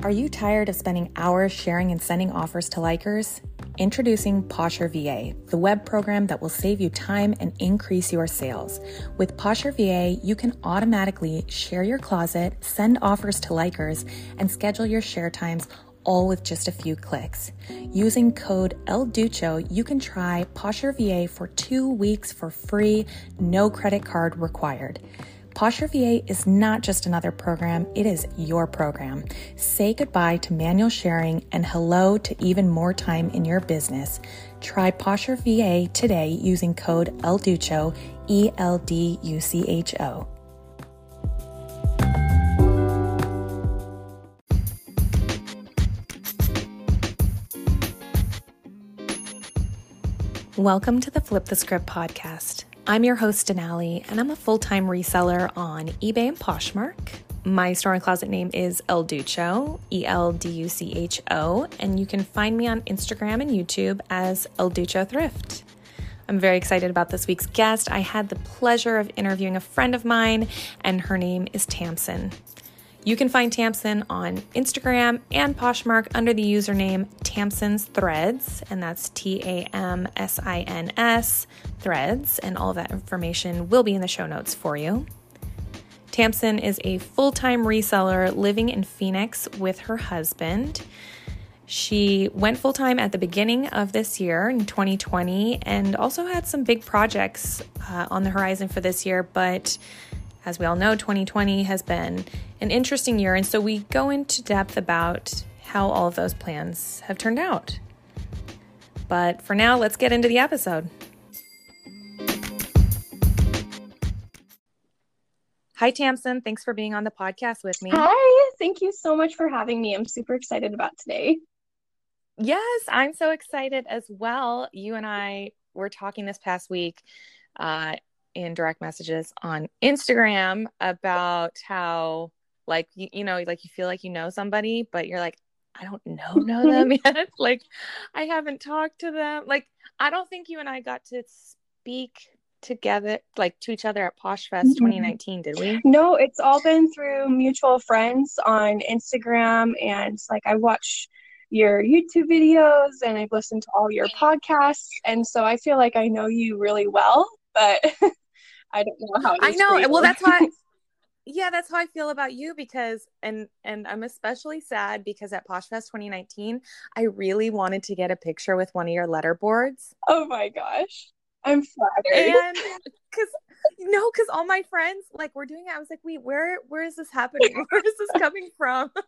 Are you tired of spending hours sharing and sending offers to likers? Introducing Posher VA, the web program that will save you time and increase your sales. With Posher VA, you can automatically share your closet, send offers to likers, and schedule your share times all with just a few clicks. Using code ELDUCHO, you can try Posher VA for 2 weeks for free, no credit card required. Posher VA is not just another program, it is your program. Say goodbye to manual sharing and hello to even more time in your business. Try Posher VA today using code ELDUCHO, ELDUCHO. Welcome to the Flip the Script podcast. I'm your host, Denali, and I'm a full-time reseller on eBay and Poshmark. My store and closet name is Elducho, ELDUCHO, and you can find me on Instagram and YouTube as Elducho Thrift. I'm very excited about this week's guest. I had the pleasure of interviewing a friend of mine, and her name is Tamsin. You can find Tamsin on Instagram and Poshmark under the username Tamsin's Threads, and that's TAMSINS Threads, and all of that information will be in the show notes for you. Tamsin is a full-time reseller living in Phoenix with her husband. She went full-time at the beginning of this year in 2020 and also had some big projects on the horizon for this year, but as we all know, 2020 has been an interesting year, and so we go into depth about how all of those plans have turned out. But for now, let's get into the episode. Hi, Tamsin. Thanks for being on the podcast with me. Hi. Thank you so much for having me. I'm super excited about today. Yes, I'm so excited as well. You and I were talking this past week in direct messages on Instagram about how, like, you know, like you feel like you know somebody, but you're like, I don't know them yet. Like, I haven't talked to them. Like, I don't think you and I got to speak together, like, to each other at PoshFest 2019, did we? No, it's all been through mutual friends on Instagram, and like I watch your YouTube videos and I've listened to all your podcasts, and so I feel like I know you really well, but I don't know how it is. I know. For you. Well, that's why. Yeah, that's how I feel about you, because and I'm especially sad because at PoshFest 2019, I really wanted to get a picture with one of your letterboards. Oh my gosh. I'm flattered. And because all my friends like were doing it. I was like, wait, where is this happening? Where is this coming from? But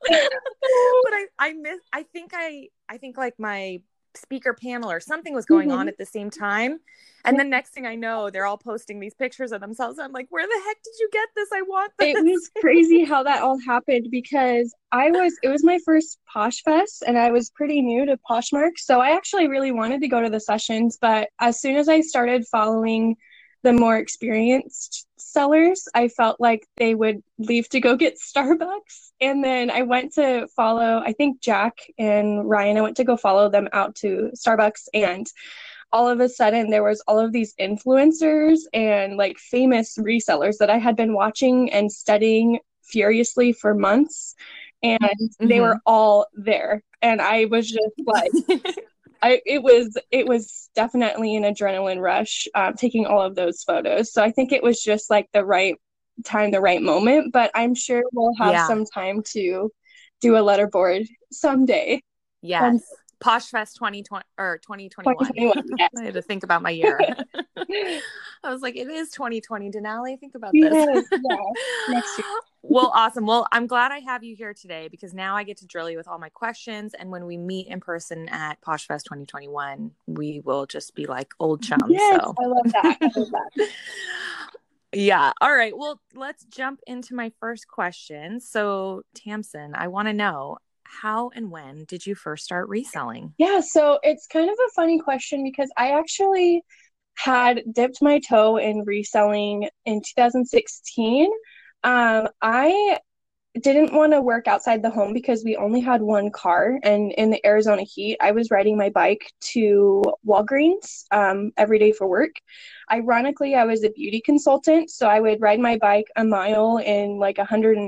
I think like my speaker panel or something was going on at the same time, and the next thing I know, they're all posting these pictures of themselves. I'm like, where the heck did you get this? I want this. It was crazy how that all happened, because it was my first PoshFest and I was pretty new to Poshmark, so I actually really wanted to go to the sessions, but as soon as I started following the more experienced sellers, I felt like they would leave to go get Starbucks. And then I went to follow, I think Jack and Ryan, I went to go follow them out to Starbucks, and all of a sudden there was all of these influencers and like famous resellers that I had been watching and studying furiously for months, and they were all there. And I was just like, it was definitely an adrenaline rush taking all of those photos. So I think it was just like the right time, the right moment, but I'm sure we'll have some time to do a letterboard someday. Yes. PoshFest 2020 or 2021. 2021, yes. I had to think about my year. I was like, it is 2020, Denali. Think about this. Yes. Next year. Well, awesome. Well, I'm glad I have you here today, because now I get to drill you with all my questions. And when we meet in person at PoshFest 2021, we will just be like old chums. Yes, so. I love that. I love that. Yeah. All right. Well, let's jump into my first question. So, Tamsin, I want to know, how and when did you first start reselling? Yeah, so it's kind of a funny question, because I actually had dipped my toe in reselling in 2016. I didn't want to work outside the home because we only had one car, and in the Arizona heat, I was riding my bike to Walgreens every day for work. Ironically, I was a beauty consultant, so I would ride my bike a mile in like 100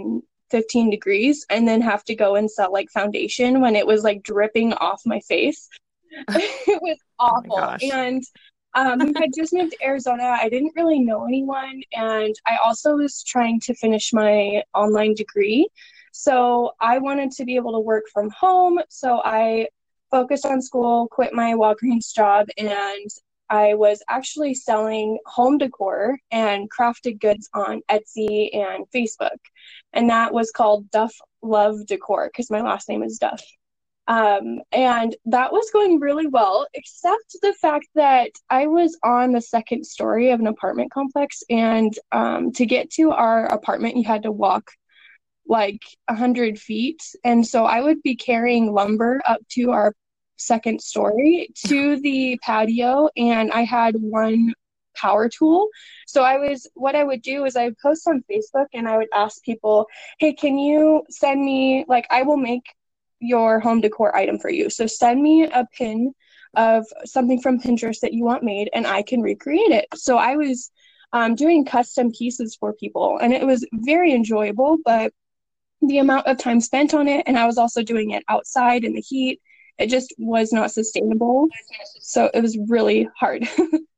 15 degrees and then have to go and sell like foundation when it was like dripping off my face. It was Oh my awful. gosh. And we had just moved to Arizona. I didn't really know anyone. And I also was trying to finish my online degree. So I wanted to be able to work from home. So I focused on school, quit my Walgreens job, and I was actually selling home decor and crafted goods on Etsy and Facebook. And that was called Duff Love Decor because my last name is Duff. And that was going really well, except the fact that I was on the second story of an apartment complex. And to get to our apartment, you had to walk like 100 feet. And so I would be carrying lumber up to our second story to the patio, and I had one power tool. So what I would do is I would post on Facebook and I would ask people, hey, can you send me, like, I will make your home decor item for you. So send me a pin of something from Pinterest that you want made and I can recreate it. So I was doing custom pieces for people, and it was very enjoyable, but the amount of time spent on it, and I was also doing it outside in the heat, it just was not sustainable. So it was really hard.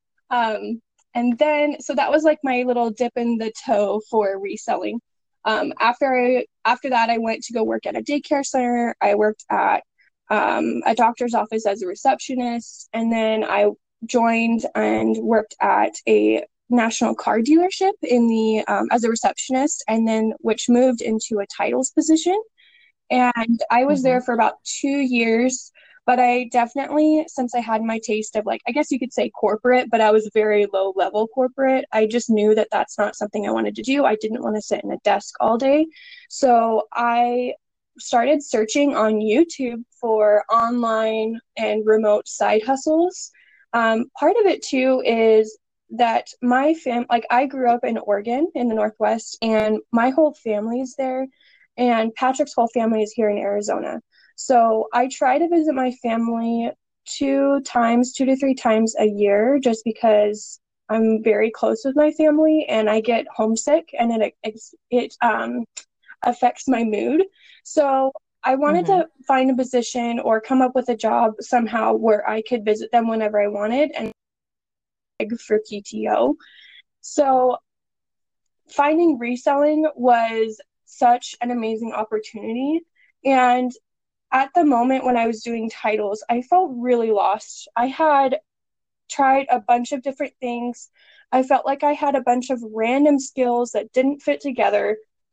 And then, so that was like my little dip in the toe for reselling. After that, I went to go work at a daycare center. I worked at a doctor's office as a receptionist, and then I joined and worked at a national car dealership in the as a receptionist, and then which moved into a titles position. And I was there for about 2 years, but I definitely, since I had my taste of, like, I guess you could say corporate, but I was very low level corporate, I just knew that that's not something I wanted to do. I didn't want to sit in a desk all day. So I started searching on YouTube for online and remote side hustles. Part of it too is that like, I grew up in Oregon in the Northwest, and my whole family is there, and Patrick's whole family is here in Arizona. So I try to visit my family 2 to 3 times a year, just because I'm very close with my family and I get homesick, and it affects my mood. So I wanted to find a position or come up with a job somehow where I could visit them whenever I wanted, and for PTO. So finding reselling was such an amazing opportunity. And at the moment when I was doing titles, I felt really lost. I had tried a bunch of different things. I felt like I had a bunch of random skills that didn't fit together.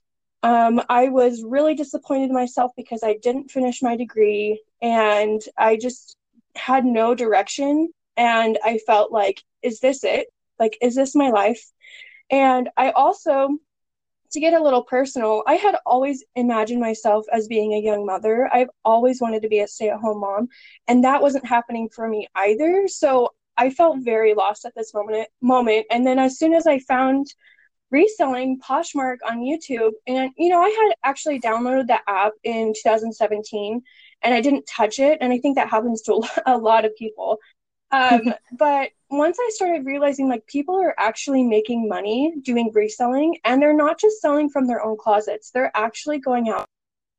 I was really disappointed in myself because I didn't finish my degree, and I just had no direction. And I felt like, is this it? Like, is this my life? And I also, to get a little personal, I had always imagined myself as being a young mother. I've always wanted to be a stay-at-home mom, and that wasn't happening for me either. So I felt very lost at this moment. And then as soon as I found reselling Poshmark on YouTube, and I had actually downloaded the app in 2017 and I didn't touch it, and I think that happens to a lot of people. But once I started realizing, like, people are actually making money doing reselling, and they're not just selling from their own closets, they're actually going out.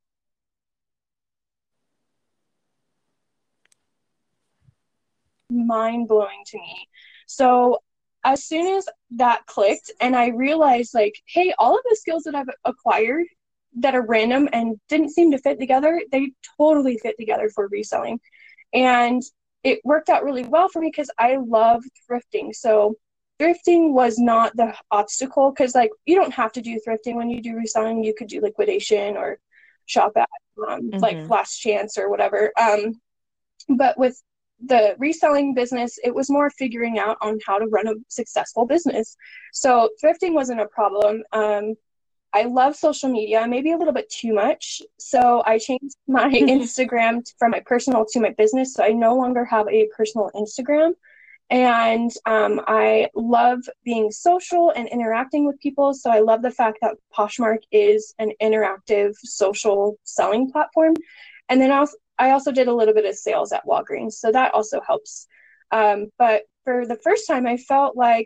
Mind blowing to me. So as soon as that clicked and I realized, like, hey, all of the skills that I've acquired that are random and didn't seem to fit together, they totally fit together for reselling. And it worked out really well for me because I love thrifting. So thrifting was not the obstacle, because, like, you don't have to do thrifting when you do reselling. You could do liquidation or shop at like Last Chance or whatever. But with the reselling business, it was more figuring out on how to run a successful business. So thrifting wasn't a problem. I love social media, maybe a little bit too much. So I changed my Instagram from my personal to my business. So I no longer have a personal Instagram. And I love being social and interacting with people. So I love the fact that Poshmark is an interactive social selling platform. And then I also did a little bit of sales at Walgreens. So that also helps. But for the first time, I felt like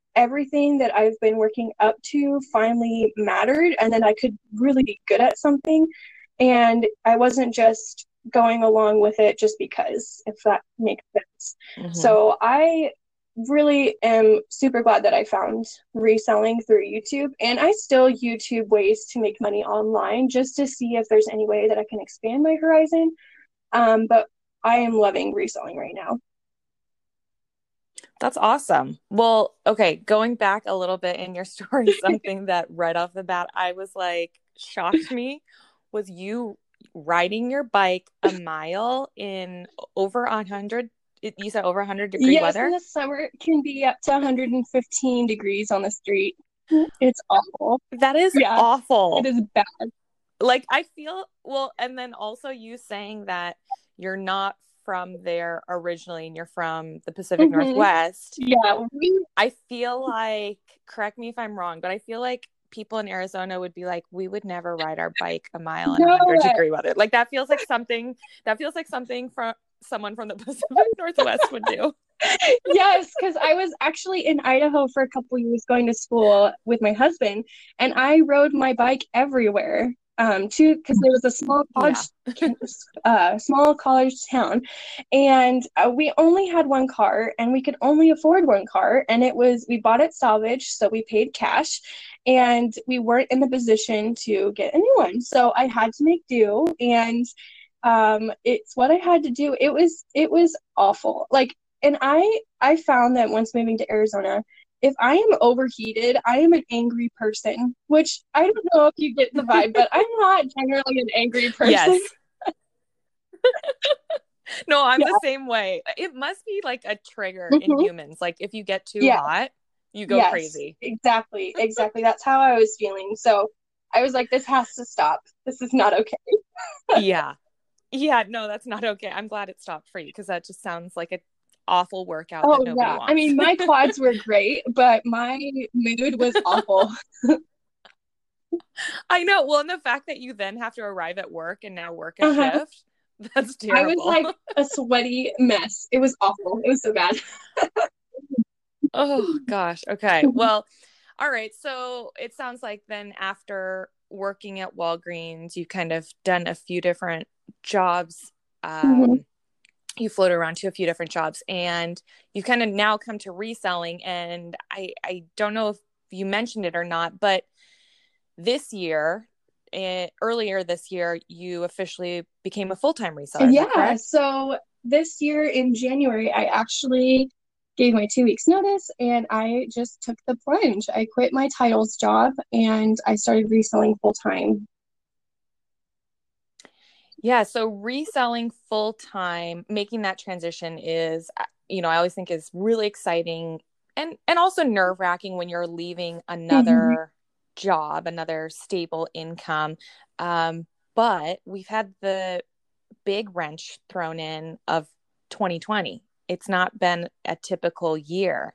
everything that I've been working up to finally mattered, and then I could really be good at something. And I wasn't just going along with it just because, if that makes sense. Mm-hmm. So I really am super glad that I found reselling through YouTube, and I still YouTube ways to make money online just to see if there's any way that I can expand my horizon. But I am loving reselling right now. That's awesome. Well, okay, going back a little bit in your story, something that right off the bat, I was like, shocked me was you riding your bike a mile in over 100, you said over 100-degree Yes, in weather? the summer it can be up to 115 degrees on the street. It's awful. That is Yeah, it awful. is bad. Like, I feel, well, and then also you saying that you're not from there originally and you're from the Pacific Hmm. Northwest. Yeah, I feel like, correct me if I'm wrong, but I feel like people in Arizona would be like, we would never ride our bike a mile in no, 100-degree weather. Like that feels like something from someone from the Pacific Northwest would do. yes, because I was actually in Idaho for a couple years going to school with my husband, and I rode my bike everywhere. Too, because there was a Yeah. small college town, and we only had one car, and we could only afford one car, and we bought it salvage, so we paid cash, and we weren't in the position to get a new one, so I had to make do, and it's what I had to do. It was awful. Like, and I found that once moving to Arizona, if I am overheated, I am an angry person, which I don't know if you get the vibe, but I'm not generally an angry person. Yes. No, I'm Yeah. the same way. It must be like a trigger in Hmm. humans. Like if you get too Yeah. hot, you go Yes. crazy. Exactly. Exactly. That's how I was feeling. So I was like, this has to stop. This is not okay. Yeah. Yeah, no, that's not okay. I'm glad it stopped for you because that just sounds like an awful workout that Oh nobody yeah. I wants. mean, my quads were great, but my mood was awful. I know. Well, and the fact that you then have to arrive at work and now work a Uh-huh. shift, that's I was terrible. like a sweaty mess. It was awful. It was so bad. Oh, gosh. Okay. Well, all right. So it sounds like then after working at Walgreens, you've kind of done a few different jobs. Mhm. You float around to a few different jobs and you kind of now come to reselling. And I don't know if you mentioned it or not, but this year, earlier this year, you officially became a full-time reseller. Is that Yeah, correct? so this year in January, I actually gave my 2 weeks notice and I just took the plunge. I quit my titles job and I started reselling full time. Yeah, so reselling full time, making that transition is, I always think is really exciting and also nerve-wracking when you're leaving Mhm. another job, another stable income. But we've had the big wrench thrown in of 2020. It's not been a typical year.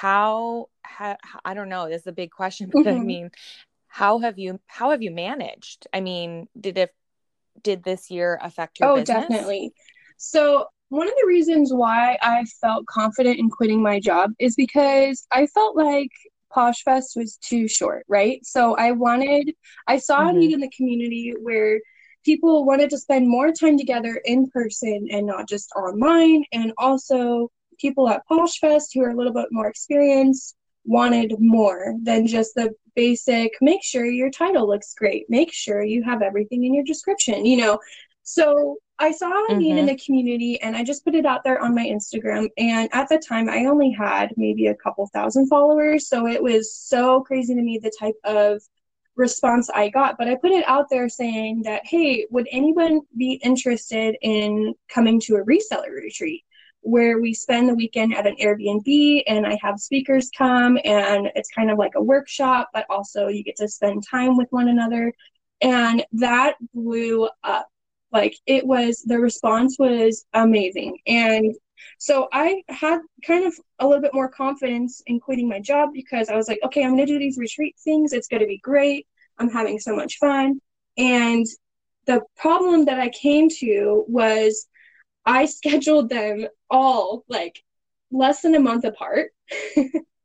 I don't know, this is a big question, but I Mhm. mean, how have you managed? I mean, did this year affect your Oh, business? definitely. So, one of the reasons why I felt confident in quitting my job is because I felt like Posh Fest was too short, right? So, I saw a Mm-hmm. need in the community where people wanted to spend more time together in person and not just online. And also, people at Posh Fest who are a little bit more experienced wanted more than just the basic make sure your title looks great, make sure you have everything in your description. So I saw a need in Mm-hmm. the community and I just put it out there on my Instagram. And at the time, I only had maybe a couple thousand followers. So it was so crazy to me the type of response I got. But I put it out there saying that, hey, would anyone be interested in coming to a reseller retreat where we spend the weekend at an Airbnb and I have speakers come and it's kind of like a workshop, but also you get to spend time with one another. And that blew up. Like the response was amazing. And so I had kind of a little bit more confidence in quitting my job because I was like, okay, I'm going to do these retreat things. It's going to be great. I'm having so much fun. And the problem that I came to was I scheduled them all like less than a month apart.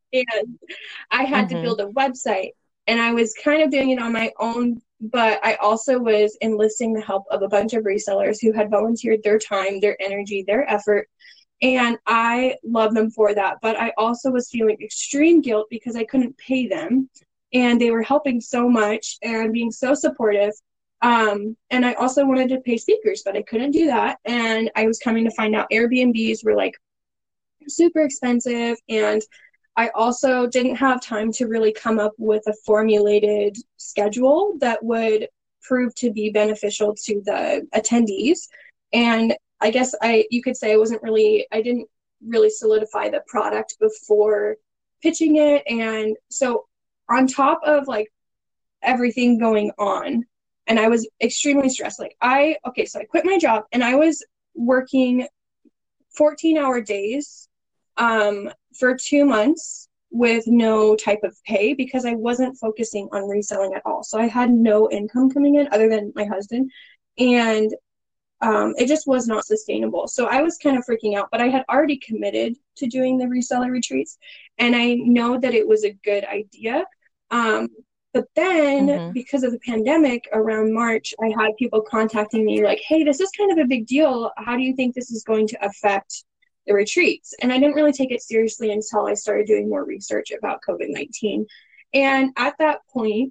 and I had to Mm-hmm. build a website, and I was kind of doing it on my own, but I also was enlisting the help of a bunch of resellers who had volunteered their time, their energy, their effort. And I love them for that. But I also was feeling extreme guilt because I couldn't pay them. And they were helping so much and being so supportive. And I also wanted to pay speakers, but I couldn't do that. And I was coming to find out Airbnbs were like super expensive. And I also didn't have time to really come up with a formulated schedule that would prove to be beneficial to the attendees. And I guess you could say I didn't really solidify the product before pitching it. And so on top of like everything going on, and I was extremely stressed. So I quit my job and I was working 14-hour days for 2 months with no type of pay because I wasn't focusing on reselling at all. So I had no income coming in other than my husband. And it just was not sustainable. So I was kind of freaking out, but I had already committed to doing the reseller retreats. And I know that it was a good idea. But then Mm-hmm. because of the pandemic around March, I had people contacting me like, hey, this is kind of a big deal. How do you think this is going to affect the retreats? And I didn't really take it seriously until I started doing more research about COVID-19. And at that point,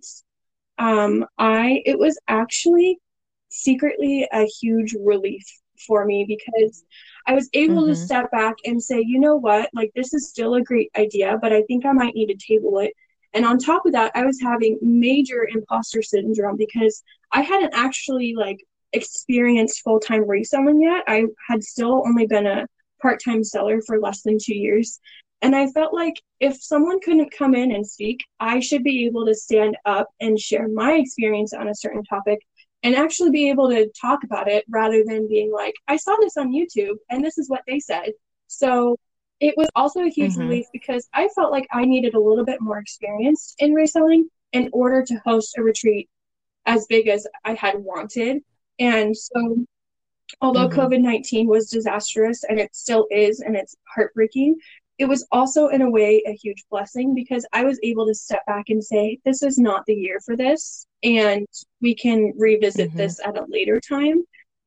it was actually secretly a huge relief for me because I was able to Mm-hmm. step back and say, you know what, like this is still a great idea, but I think I might need to table it. And on top of that, I was having major imposter syndrome because I hadn't actually like experienced full-time reselling yet. I had still only been a part-time seller for less than 2 years. And I felt like if someone couldn't come in and speak, I should be able to stand up and share my experience on a certain topic and actually be able to talk about it rather than being like, I saw this on YouTube and this is what they said. So it was also a huge Mm-hmm. relief because I felt like I needed a little bit more experience in reselling in order to host a retreat as big as I had wanted. And so although Mm-hmm. COVID-19 was disastrous and it still is, and it's heartbreaking, it was also, in a way, a huge blessing because I was able to step back and say, this is not the year for this, and we can revisit Mm-hmm. this at a later time.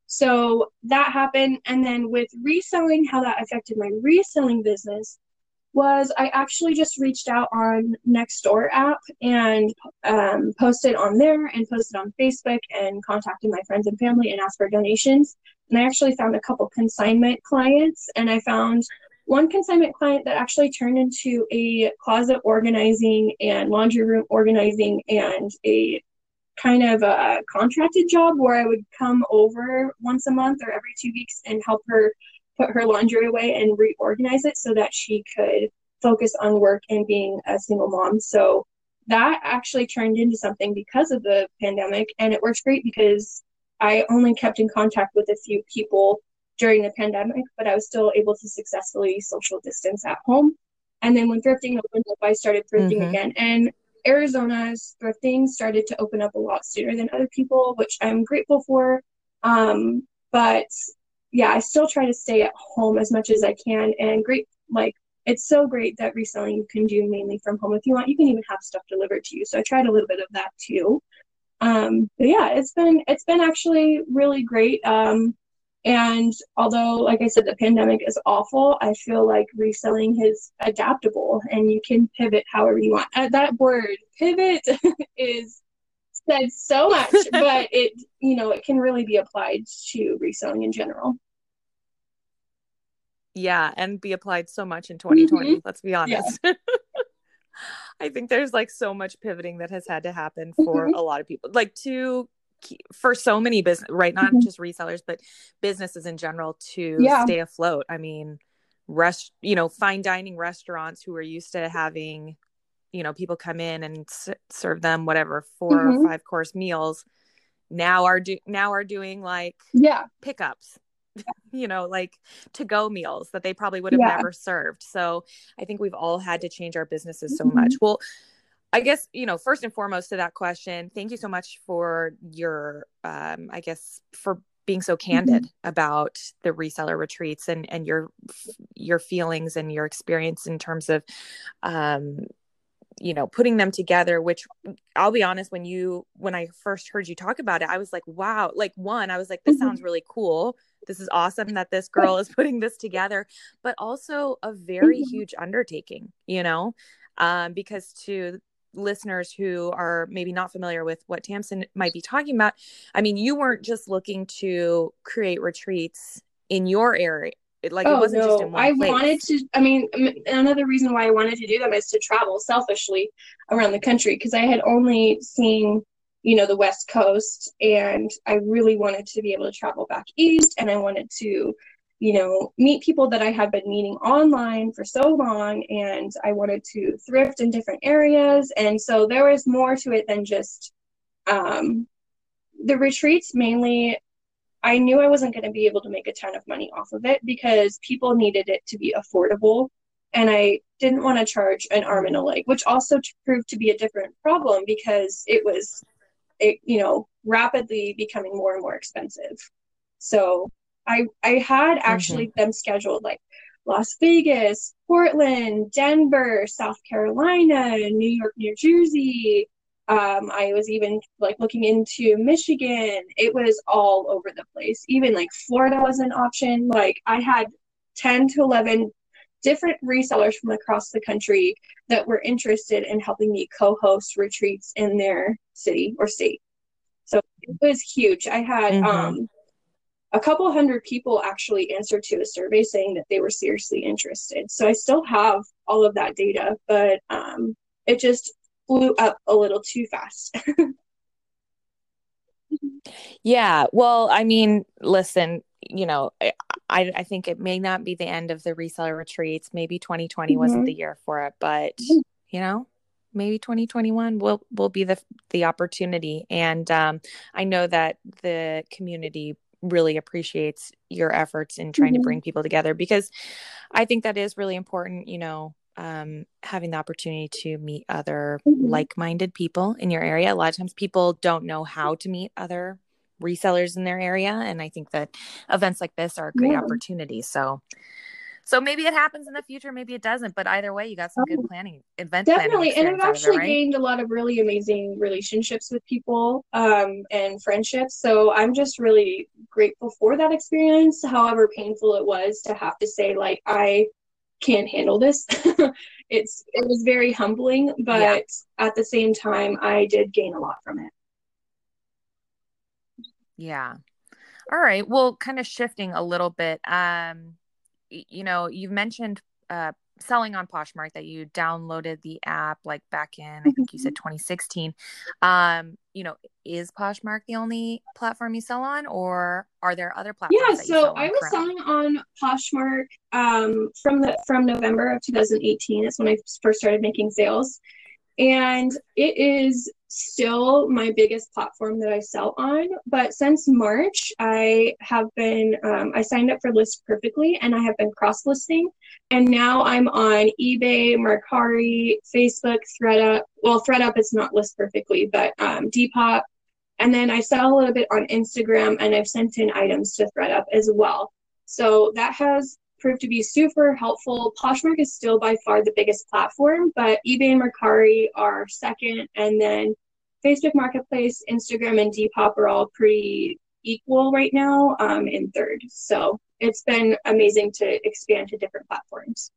So that happened. And then with reselling, how that affected my reselling business was I actually just reached out on Nextdoor app and posted on there and posted on Facebook and contacted my friends and family and asked for donations. And I actually found a couple consignment clients, and I found one consignment client that actually turned into a closet organizing and laundry room organizing and a kind of a contracted job where I would come over once a month or every 2 weeks and help her put her laundry away and reorganize it so that she could focus on work and being a single mom. So that actually turned into something because of the pandemic. And it works great because I only kept in contact with a few people during the pandemic, but I was still able to successfully social distance at home. And then when thrifting opened up, I started thrifting Mm-hmm. again. And Arizona's thrifting started to open up a lot sooner than other people, which I'm grateful for. But yeah, I still try to stay at home as much as I can. And it's so great that reselling you can do mainly from home. If you want, you can even have stuff delivered to you. So I tried a little bit of that too. But yeah, it's been actually really great. And although, like I said, the pandemic is awful, I feel like reselling is adaptable and you can pivot however you want. That word pivot is said so much, but it can really be applied to reselling in general. Yeah, and be applied so much in Mm-hmm. 2020, let's be Yeah. honest. I think there's like so much pivoting that has had to happen for Mm-hmm. a lot of people, like for so many business, right? Not Mm-hmm. just resellers, but businesses in general to Yeah. stay afloat. I mean, fine dining restaurants who are used to having, people come in and serve them whatever 4 or 5 Mm-hmm. course meals now are doing like Yeah. pickups, like to go meals that they probably would have Yeah. never served. So I think we've all had to change our businesses so Mm-hmm. much. Well, I guess, first and foremost to that question, thank you so much for your, I guess, for being so candid about the reseller retreats and your feelings and your experience in terms of, putting them together, which I'll be honest, when I first heard you talk about it, I was like, wow, like I was like, this sounds really cool. This is awesome that this girl is putting this together, but also a very huge undertaking, because to listeners who are maybe not familiar with what Tamsen might be talking about, I mean, you weren't just looking to create retreats in your area. It wasn't just in one place. Wanted to, another reason why I wanted to do them is to travel selfishly around the country, because I had only seen, the West Coast, and I really wanted to be able to travel back east, and I wanted to, meet people that I had been meeting online for so long, and I wanted to thrift in different areas. And so there was more to it than just the retreats. Mainly, I knew I wasn't going to be able to make a ton of money off of it because people needed it to be affordable. And I didn't want to charge an arm and a leg, which also proved to be a different problem because it was, rapidly becoming more and more expensive. So I had actually them scheduled like Las Vegas, Portland, Denver, South Carolina, New York, New Jersey. I was even like looking into Michigan. It was all over the place. Even like Florida was an option. Like I had 10 to 11 different resellers from across the country that were interested in helping me co-host retreats in their city or state. So it was huge. I had a couple hundred people actually answered to a survey saying that they were seriously interested. So I still have all of that data, but it just flew up a little too fast. Yeah. Well, I mean, listen, I think it may not be the end of the reseller retreats. Maybe 2020 wasn't the year for it, but maybe 2021 will be the opportunity. And I know that the community really appreciates your efforts in trying to bring people together, because I think that is really important, having the opportunity to meet other like-minded people in your area. A lot of times people don't know how to meet other resellers in their area. And I think that events like this are a great opportunity. So maybe it happens in the future, maybe it doesn't, but either way, you got some good event definitely. planning. And I've actually gained a lot of really amazing relationships with people, and friendships. So I'm just really grateful for that experience. However painful it was to have to say, like, I can't handle this. It was very humbling, but at the same time, I did gain a lot from it. Yeah. All right. Well, kind of shifting a little bit. You've mentioned selling on Poshmark, that you downloaded the app like back in, I think you said 2016. Is Poshmark the only platform you sell on, or are there other platforms? Yeah, so I was selling on Poshmark from November of 2018. That's when I first started making sales. And it is still my biggest platform that I sell on. But since March, I have been, I signed up for List Perfectly, and I have been cross-listing. And now I'm on eBay, Mercari, Facebook, ThredUp. Well, ThredUp is not List Perfectly, but Depop. And then I sell a little bit on Instagram, and I've sent in items to ThredUp as well. So that has proved to be super helpful. Poshmark is still by far the biggest platform, but eBay and Mercari are second, and then Facebook Marketplace, Instagram, and Depop are all pretty equal right now, in third. So it's been amazing to expand to different platforms.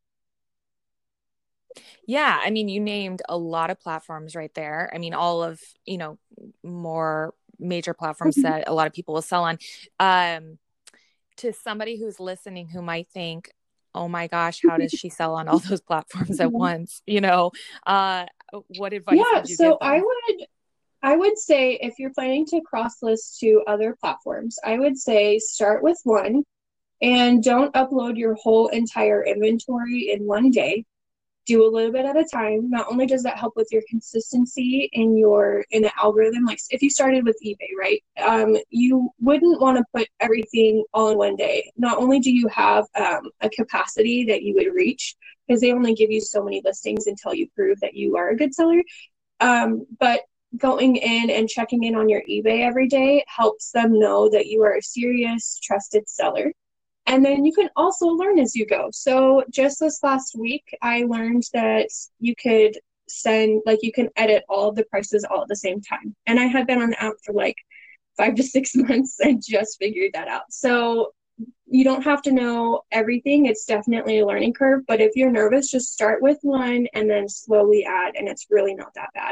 Yeah, I mean, you named a lot of platforms right there. I mean, all of, more major platforms that a lot of people will sell on. To somebody who's listening who might think, oh my gosh, how does she sell on all those platforms at once? What advice would you give them? I would say, if you're planning to cross list to other platforms, I would say start with one and don't upload your whole entire inventory in one day. Do a little bit at a time. Not only does that help with your consistency in the algorithm, like if you started with eBay, right? You wouldn't want to put everything all in one day. Not only do you have a capacity that you would reach, because they only give you so many listings until you prove that you are a good seller, but going in and checking in on your eBay every day helps them know that you are a serious, trusted seller. And then you can also learn as you go. So just this last week, I learned that you could you can edit all of the prices all at the same time. And I had been on the app for like 5 to 6 months and just figured that out. So you don't have to know everything. It's definitely a learning curve. But if you're nervous, just start with one and then slowly add. And it's really not that bad.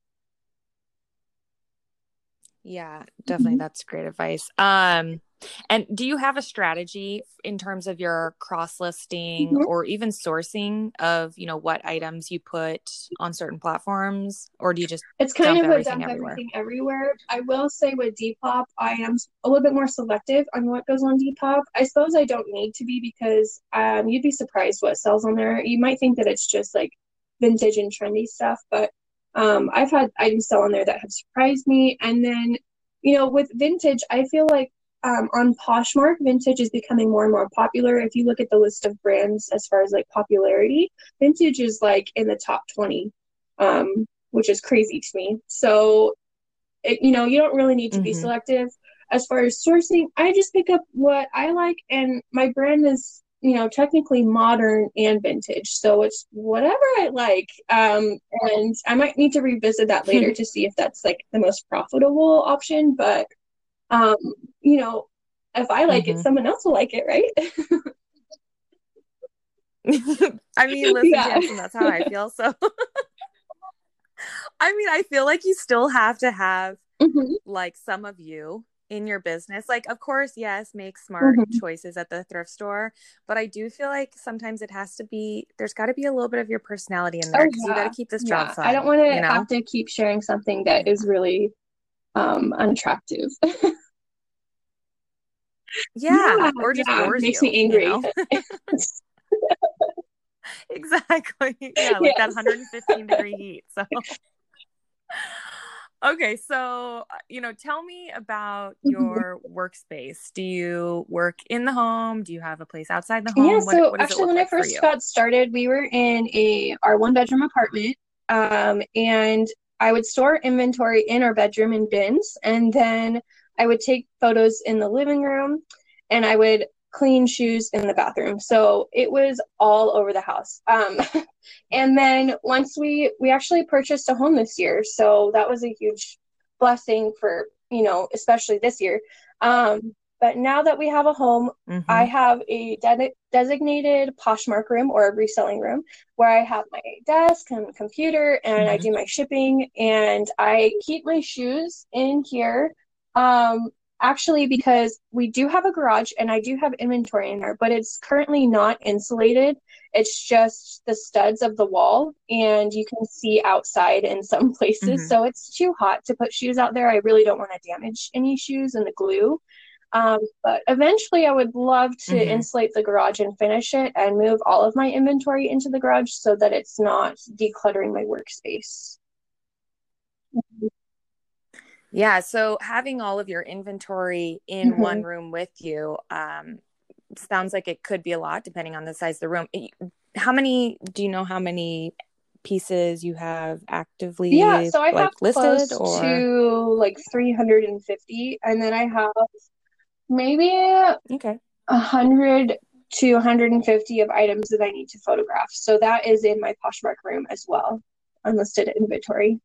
Yeah, definitely. That's great advice. And do you have a strategy in terms of your cross-listing or even sourcing of, what items you put on certain platforms, or do you just It's kind dump of a everything dump everywhere? everything everywhere. I will say with Depop, I am a little bit more selective on what goes on Depop. I suppose I don't need to be because you'd be surprised what sells on there. You might think that it's just like vintage and trendy stuff, but I've had items sell on there that have surprised me. And then, with vintage, I feel like on Poshmark, vintage is becoming more and more popular. If you look at the list of brands as far as like popularity, vintage is like in the top 20, which is crazy to me. So, you don't really need to be selective. As far as sourcing, I just pick up what I like, and my brand is, technically modern and vintage. So it's whatever I like. And I might need to revisit that later to see if that's like the most profitable option. But um, if I like it, someone else will like it, right? I mean, listen, Yeah. Jansen, that's how I feel. So, I mean, I feel like you still have to have like some of you in your business. Like, of course, yes, make smart choices at the thrift store, but I do feel like sometimes there's got to be a little bit of your personality in there, because you got to keep this job fun. I don't want to have to keep sharing something that is really unattractive. Or just bores makes you, me angry. Exactly. Yeah, like that 115-degree heat. So okay, so tell me about your workspace. Do you work in the home? Do you have a place outside the home? Yeah, so what does it actually look when like I first for you? got started, we were in our one-bedroom apartment, and I would store inventory in our bedroom in bins, and then I would take photos in the living room, and I would clean shoes in the bathroom. So it was all over the house. And then once we actually purchased a home this year, so that was a huge blessing for, especially this year. But now that we have a home, I have a designated Poshmark room, or a reselling room, where I have my desk and computer, and I do my shipping, and I keep my shoes in here. Actually, because we do have a garage and I do have inventory in there, but it's currently not insulated. It's just the studs of the wall, and you can see outside in some places. So it's too hot to put shoes out there. I really don't want to damage any shoes in the glue. But eventually I would love to insulate the garage and finish it and move all of my inventory into the garage so that it's not decluttering my workspace. Yeah, so having all of your inventory in one room with you sounds like it could be a lot depending on the size of the room. Do you know how many pieces you have actively so I have listed, close to like 350, and then I have maybe 100 to 150 of items that I need to photograph. So that is in my Poshmark room as well, unlisted inventory.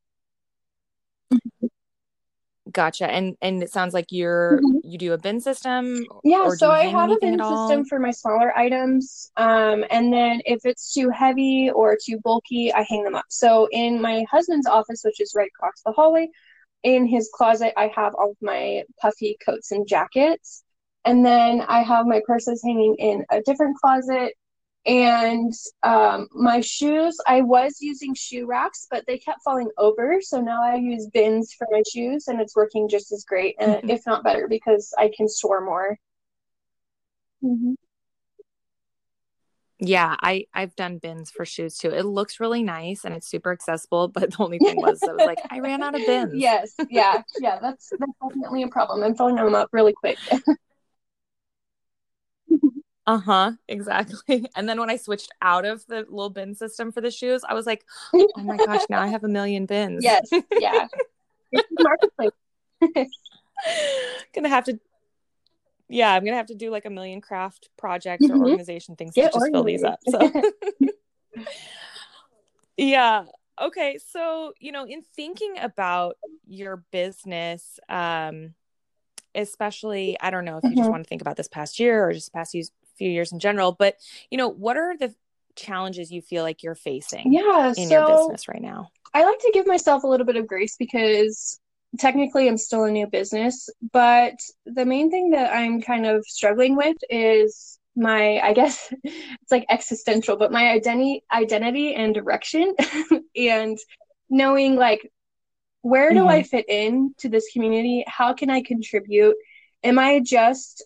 Gotcha. And it sounds like you do a bin system, or do so you I hang have a anything bin at all? system for my smaller items. And then if it's too heavy or too bulky, I hang them up. So in my husband's office, which is right across the hallway, in his closet, I have all of my puffy coats and jackets. And then I have my purses hanging in a different closet. And my shoes, I was using shoe racks, but they kept falling over. So now I use bins for my shoes, and it's working just as great, and if not better, because I can store more. Yeah, I've done bins for shoes too. It looks really nice and it's super accessible, but the only thing was I was like, I ran out of bins. Yes, yeah, that's definitely a problem. I'm filling them up really quick. Exactly. And then when I switched out of the little bin system for the shoes, I was like, oh my gosh, now I have a million bins. Yes, yeah. It's a marketplace. Gonna have to, yeah, I'm gonna have to do like a million craft projects or organization things to Get just fill these organized. up. So yeah. Okay. So, in thinking about your business, especially, I don't know if you just want to think about this past year or just past few years in general, but, what are the challenges you feel like you're facing in your business right now? I like to give myself a little bit of grace because technically I'm still a new business, but the main thing that I'm kind of struggling with is I guess it's like existential, but my identity and direction and knowing like where do I fit in to this community? How can I contribute? Am I just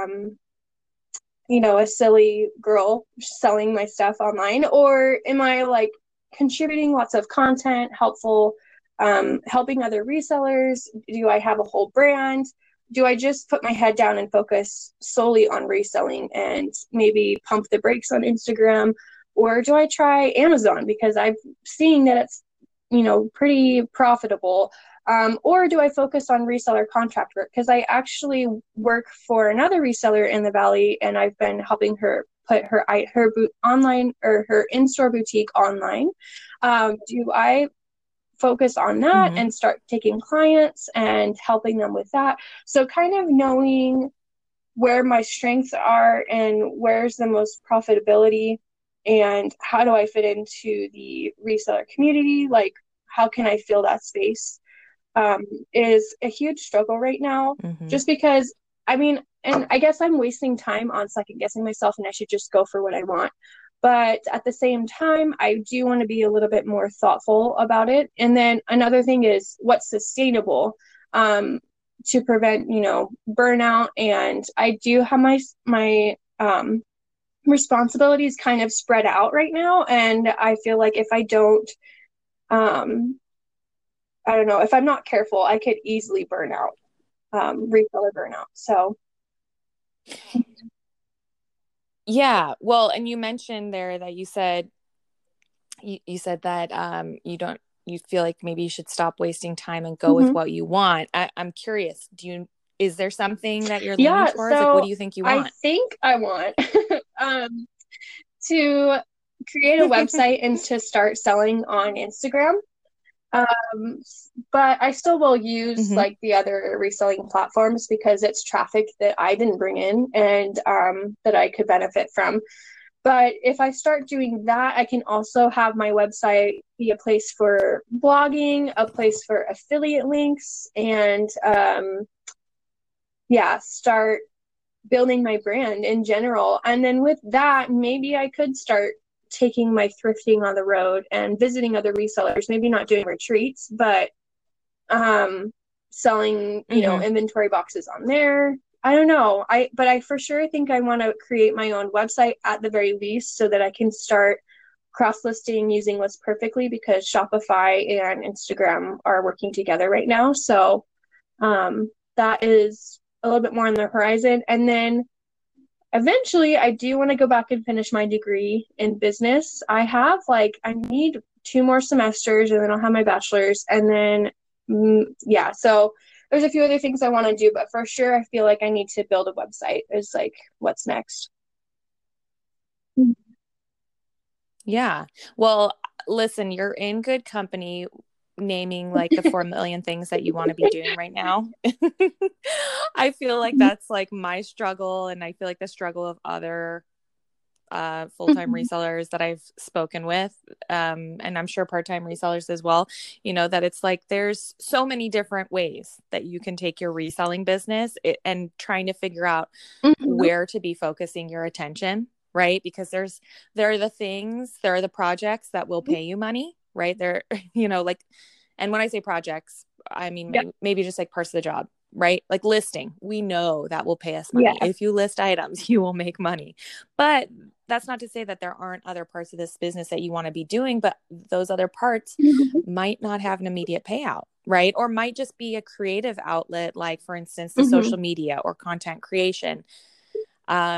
a silly girl selling my stuff online, or am I like contributing lots of content, helpful, helping other resellers? Do I have a whole brand? Do I just put my head down and focus solely on reselling and maybe pump the brakes on Instagram? Or do I try Amazon because I'm seeing that it's, pretty profitable? Or do I focus on reseller contract work? Because I actually work for another reseller in the Valley, and I've been helping her put her online or her in-store boutique online. Do I focus on that and start taking clients and helping them with that? So kind of knowing where my strengths are and where's the most profitability and how do I fit into the reseller community? Like, how can I fill that space? Is a huge struggle right now, just because, and I guess I'm wasting time on second guessing myself and I should just go for what I want. But at the same time, I do want to be a little bit more thoughtful about it. And then another thing is what's sustainable, to prevent, burnout. And I do have my responsibilities kind of spread out right now. And I feel like if I don't, I don't know, if I'm not careful, I could easily burn out, reseller burnout. So yeah, well, and you mentioned there that you said that you feel like maybe you should stop wasting time and go with what you want. I'm curious, is there something that you're leaning towards? Like, what do you think you want? I think I want to create a website and to start selling on Instagram. But I still will use like the other reselling platforms because it's traffic that I didn't bring in and that I could benefit from. But if I start doing that, I can also have my website be a place for blogging, a place for affiliate links, and start building my brand in general. And then with that, maybe I could start taking my thrifting on the road and visiting other resellers, maybe not doing retreats, but selling, inventory boxes on there. I don't know. But I for sure think I want to create my own website at the very least so that I can start cross-listing using List Perfectly, because Shopify and Instagram are working together right now. So that is a little bit more on the horizon. And then eventually I do want to go back and finish my degree in business. I need 2 more semesters and then I'll have my bachelor's, and then so there's a few other things I want to do, but for sure I feel like I need to build a website is like what's next. Yeah. Well, listen, you're in good company naming like the 4 million things that you want to be doing right now. I feel like that's like my struggle, and I feel like the struggle of other full-time resellers that I've spoken with, and I'm sure part-time resellers as well, that it's like there's so many different ways that you can take your reselling business and trying to figure out where to be focusing your attention, right? Because there are the projects that will pay you money, right? There, and when I say projects, I mean, maybe just like parts of the job, right? Like listing, we know that will pay us money. If you list items, you will make money. But that's not to say that there aren't other parts of this business that you want to be doing, but those other parts might not have an immediate payout, right? Or might just be a creative outlet, like for instance, the social media or content creation.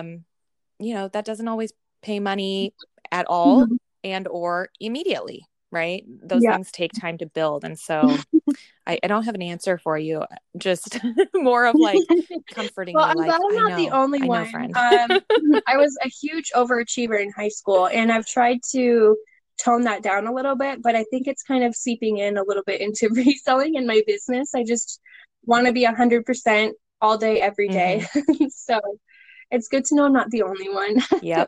That doesn't always pay money at all and or immediately, right? Those Yeah. things take time to build. And so I don't have an answer for you, just more of like comforting Well, you. I'm glad Like, I'm not the only I know, one. friend. I was a huge overachiever in high school, and I've tried to tone that down a little bit, but I think it's kind of seeping in a little bit into reselling in my business. I just want to be 100% all day, every day. Mm-hmm. So it's good to know I'm not the only one. Yep.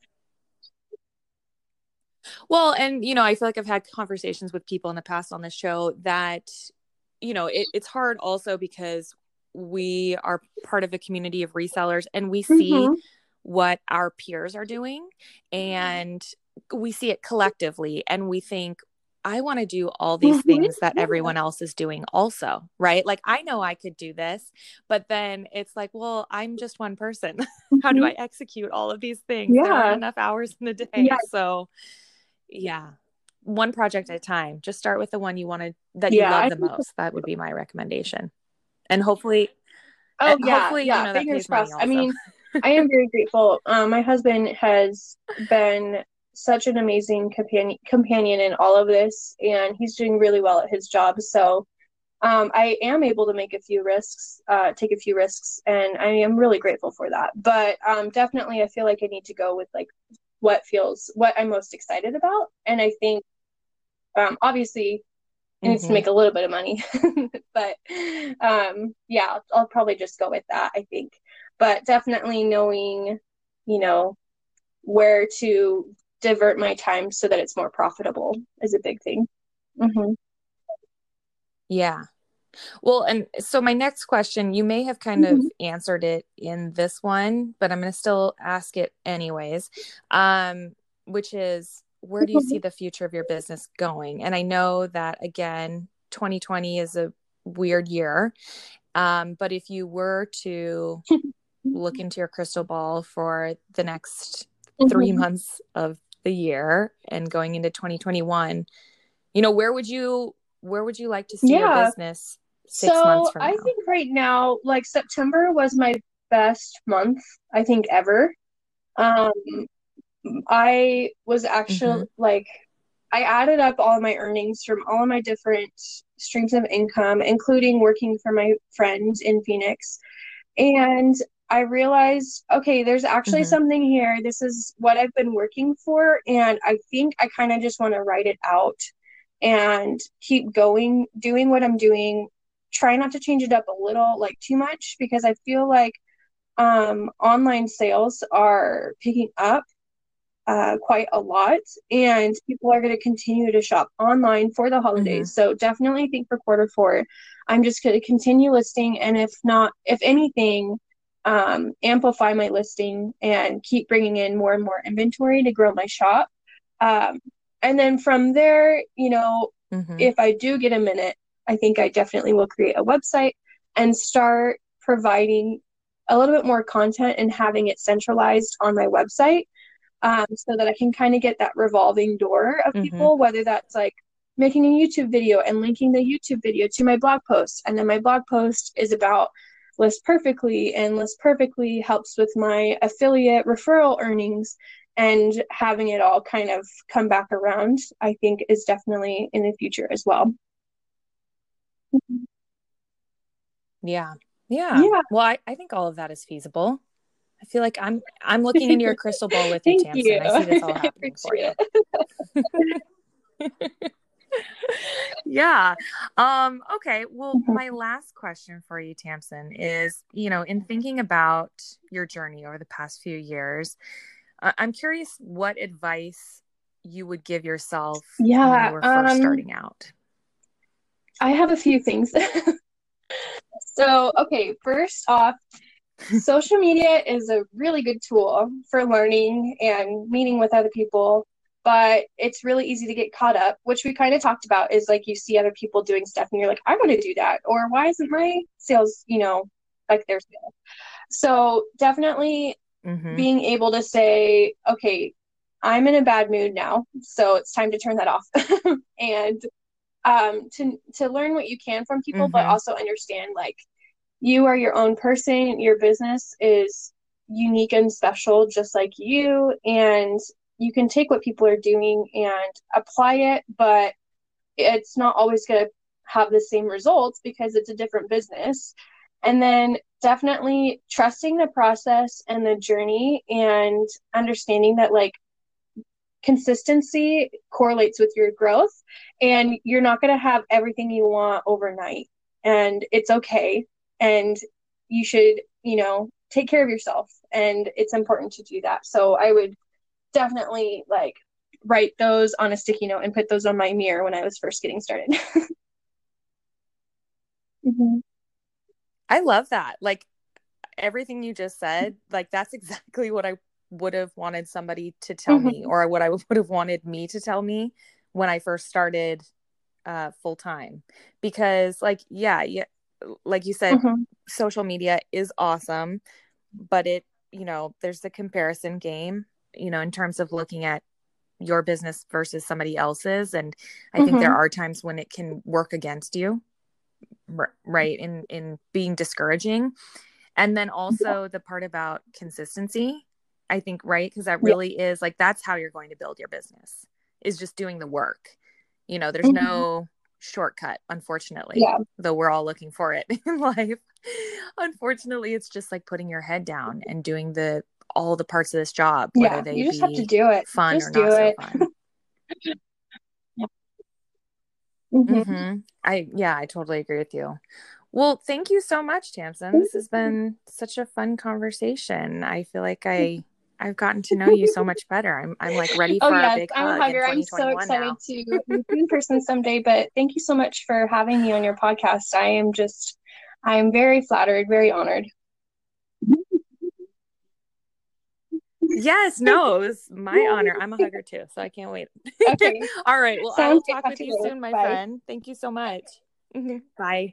Well, and I feel like I've had conversations with people in the past on this show that, it's hard also because we are part of a community of resellers and we see Hmm. what our peers are doing and we see it collectively and we think, I want to do all these Hmm. things that Yeah. everyone else is doing also, right? Like, I know I could do this, but then it's like, well, I'm just one person. How do Hmm. I execute all of these things? There aren't Yeah. enough hours in the Yeah. day. So, yeah. One project at a time. Just start with the one that you Yeah. love the most. That would be my recommendation. And hopefully, Oh, yeah. hopefully, Yeah. that Fingers pays money crossed. I also. mean, I am very grateful. My husband has been such an amazing companion in all of this, and he's doing really well at his job. So, I am able to take a few risks, and I am really grateful for that. But definitely, I feel like I need to go with like what I'm most excited about, and I think obviously it needs to Mm-hmm. make a little bit of money, but yeah, I'll probably just go with that, I think. But definitely knowing, you know, where to divert my time so that it's more profitable is a big thing. Hmm. Yeah. Well, and so my next question, you may have kind of Hmm. answered it in this one, but I'm going to still ask it anyways. Which is, where do you see the future of your business going? And I know that again, 2020 is a weird year. But if you were to look into your crystal ball for the next 3 months of the year and going into 2021, where would you like to see your Yeah. business 6 months So from I now? think right now, like September was my best month, I think, ever. Um, I was Mm-hmm. actually like, I added up all of my earnings from all of my different streams of income, including working for my friends in Phoenix. And I realized, okay, there's actually Mm-hmm. something here. This is what I've been working for. And I think I kind of just want to write it out and keep going, doing what I'm doing. Try not to change it up a little, like too much, because I feel like online sales are picking up quite a lot, and people are going to continue to shop online for the Mm-hmm. holidays. So definitely, I think for quarter 4, I'm just going to continue listing, and if not, if anything, amplify my listing and keep bringing in more and more inventory to grow my shop. Um, and then from there, Mm-hmm. if I do get a minute, I think I definitely will create a website and start providing a little bit more content and having it centralized on my website, so that I can kind of get that revolving door of Mm-hmm. people, whether that's like making a YouTube video and linking the YouTube video to my blog post. And then my blog post is about List Perfectly, and List Perfectly helps with my affiliate referral earnings. And having it all kind of come back around, I think, is definitely in the future as well. Yeah. Yeah. Yeah, Well, I think all of that is feasible. I feel like I'm looking into your crystal ball with you, thank you. Tamsin. I see this all I happening for appreciate you. it. Yeah. Okay. Well, my last question for you, Tamsin, is, in thinking about your journey over the past few years, I'm curious what advice you would give yourself when you Yeah, were first starting out. I have a few things. So, okay, first off, social media is a really good tool for learning and meeting with other people, but it's really easy to get caught up, which we kind of talked about, is like you see other people doing stuff and you're like, I want to do that. Or why isn't my sales, like their sales? So, definitely Mm-hmm. being able to say, okay, I'm in a bad mood now, so it's time to turn that off. And to learn what you can from people, but Mm-hmm. also understand like you are your own person. Your business is unique and special, just like you. And you can take what people are doing and apply it, but it's not always going to have the same results because it's a different business. And then definitely trusting the process and the journey and understanding that like consistency correlates with your growth, and you're not going to have everything you want overnight, and it's okay. And you should, take care of yourself, and it's important to do that. So I would definitely like write those on a sticky note and put those on my mirror when I was first getting started. Mm-hmm. I love that. Like everything you just said, like that's exactly what I would have wanted somebody to tell me, Mm-hmm. or what I would have wanted me to tell me when I first started full time. Because like, yeah, like you said, Mm-hmm. social media is awesome, but there's the comparison game, in terms of looking at your business versus somebody else's. And I think there Mm-hmm. are times when it can work against you, right? In being discouraging. And then also the part about consistency, I think, right? Because that Yeah. really is like, that's how you're going to build your business, is just doing the work. There's Mm-hmm. no shortcut, unfortunately, Yeah. though we're all looking for it in life. Unfortunately, it's just like putting your head down and doing all the parts of this job, whether Yeah. they You just have to be do it. fun or Just do not so it. fun. Yeah. Mm-hmm. I totally agree with you. Well, thank you so much, Tamsin. This has been such a fun conversation. I feel like I've gotten to know you so much better. I'm like ready Oh for our yes, big I'm a hug in hugger. I'm so 2021 excited now. to meet you in person someday, but thank you so much for having me on your podcast. I'm very flattered, very honored. Yes, no, it was my honor. I'm a hugger too, so I can't wait. Okay. All right. Well, I will Sounds good. talk Talk with to you you later. soon, my Bye. friend. Thank you so much. Bye.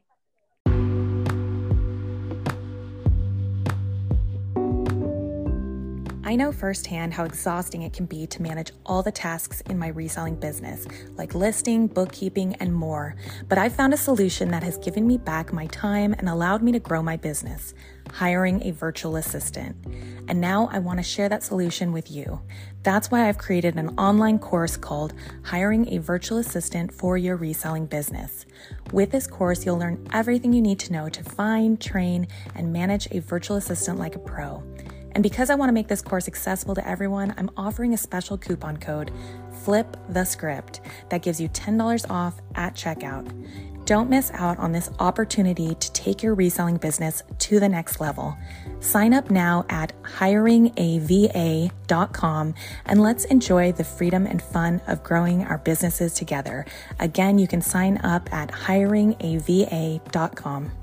I know firsthand how exhausting it can be to manage all the tasks in my reselling business, like listing, bookkeeping, and more. But I've found a solution that has given me back my time and allowed me to grow my business: hiring a virtual assistant. And now I want to share that solution with you. That's why I've created an online course called Hiring a Virtual Assistant for Your Reselling Business. With this course, you'll learn everything you need to know to find, train, and manage a virtual assistant like a pro. And because I want to make this course accessible to everyone, I'm offering a special coupon code, Flip the Script, that gives you $10 off at checkout. Don't miss out on this opportunity to take your reselling business to the next level. Sign up now at hiringava.com and let's enjoy the freedom and fun of growing our businesses together. Again, you can sign up at hiringava.com.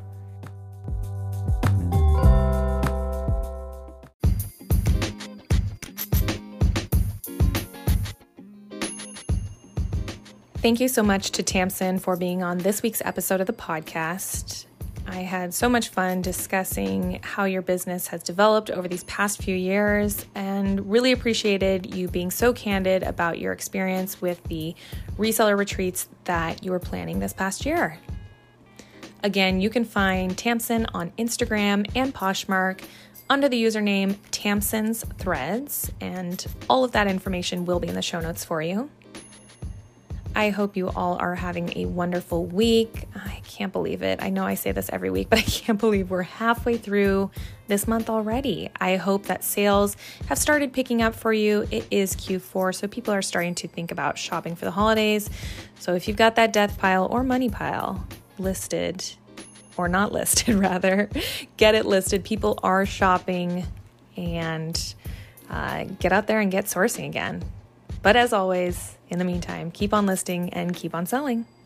Thank you so much to Tamsin for being on this week's episode of the podcast. I had so much fun discussing how your business has developed over these past few years, and really appreciated you being so candid about your experience with the reseller retreats that you were planning this past year. Again, you can find Tamsin on Instagram and Poshmark under the username Tamsin's Threads, and all of that information will be in the show notes for you. I hope you all are having a wonderful week. I can't believe it. I know I say this every week, but I can't believe we're halfway through this month already. I hope that sales have started picking up for you. It is Q4, so people are starting to think about shopping for the holidays. So if you've got that death pile or money pile listed, or not listed rather, get it listed. People are shopping, and get out there and get sourcing again. But as always, in the meantime, keep on listing and keep on selling.